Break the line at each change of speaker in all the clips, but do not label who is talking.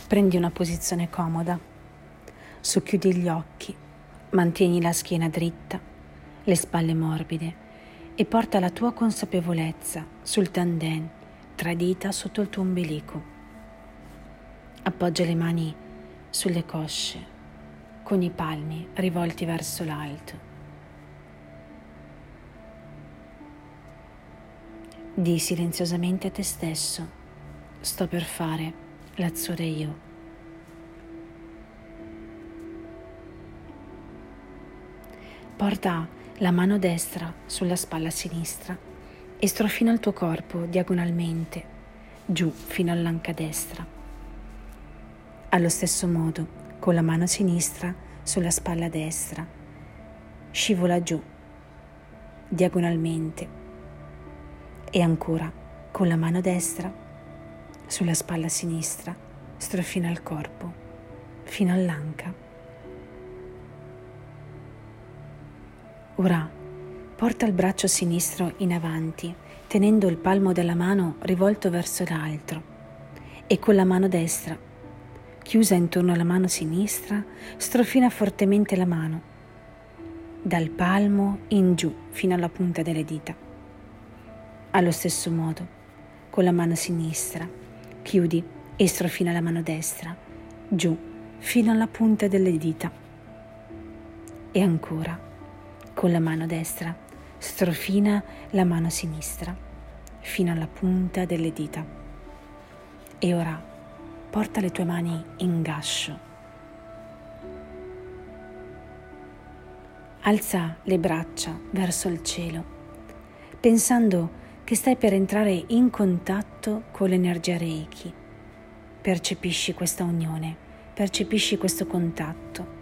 Prendi una posizione comoda, socchiudi gli occhi, mantieni la schiena dritta, le spalle morbide e porta la tua consapevolezza sul tanden, tra dita sotto il tuo ombelico. Appoggia le mani sulle cosce, con i palmi rivolti verso l'alto. Di silenziosamente a te stesso: sto per fare l'azzurre io. Porta la mano destra sulla spalla sinistra e strofina il tuo corpo diagonalmente giù fino all'anca destra. Allo stesso modo, con la mano sinistra sulla spalla destra, scivola giù diagonalmente e ancora con la mano destra sulla spalla sinistra strofina il corpo fino all'anca. Ora porta il braccio sinistro in avanti, tenendo il palmo della mano rivolto verso l'altro, e con la mano destra, chiusa intorno alla mano sinistra, strofina fortemente la mano, dal palmo in giù fino alla punta delle dita. Allo stesso modo, con la mano sinistra, chiudi e strofina la mano destra, giù fino alla punta delle dita. E ancora, con la mano destra, strofina la mano sinistra fino alla punta delle dita. E ora porta le tue mani in gascio. Alza le braccia verso il cielo, pensando che stai per entrare in contatto con l'energia Reiki. Percepisci questa unione, percepisci questo contatto.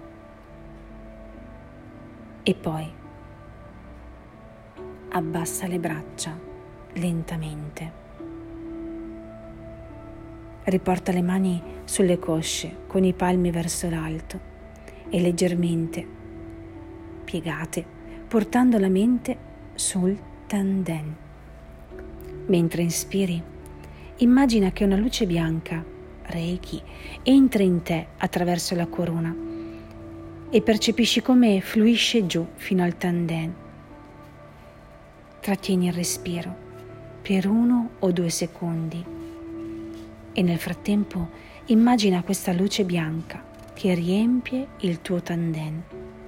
E poi abbassa le braccia lentamente. Riporta le mani sulle cosce con i palmi verso l'alto e leggermente piegate, portando la mente sul tanden. Mentre inspiri, immagina che una luce bianca, Reiki, entri in te attraverso la corona e percepisci come fluisce giù fino al tanden. Trattieni il respiro per 1 o 2 secondi e nel frattempo immagina questa luce bianca che riempie il tuo tanden.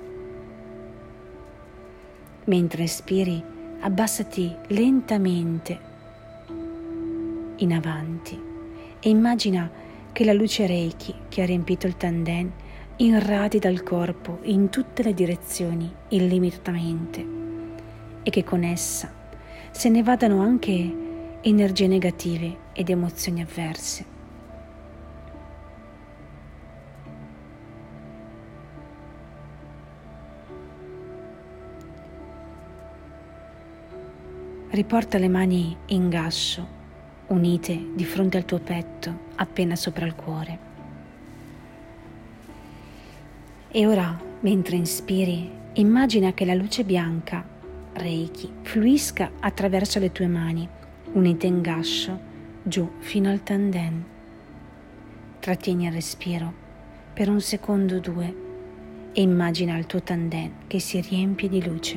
Mentre espiri, abbassati lentamente in avanti e immagina che la luce Reiki che ha riempito il tanden irradi dal corpo in tutte le direzioni illimitatamente e che con essa se ne vadano anche energie negative ed emozioni avverse. Riporta le mani in gascio, unite di fronte al tuo petto, appena sopra il cuore. E ora, mentre inspiri, immagina che la luce bianca, Reiki, fluisca attraverso le tue mani, unite in gascio, giù fino al tanden. Trattieni il respiro per 1 secondo o 2 e immagina il tuo tanden che si riempie di luce.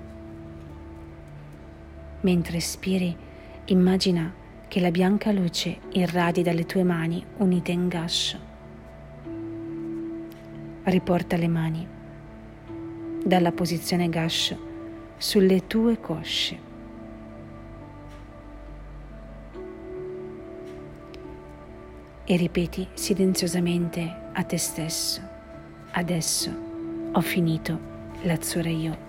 Mentre espiri, immagina che la bianca luce irradi dalle tue mani unite in gascio. Riporta le mani dalla posizione gascio sulle tue cosce. E ripeti silenziosamente a te stesso: adesso ho finito l'azzurre io.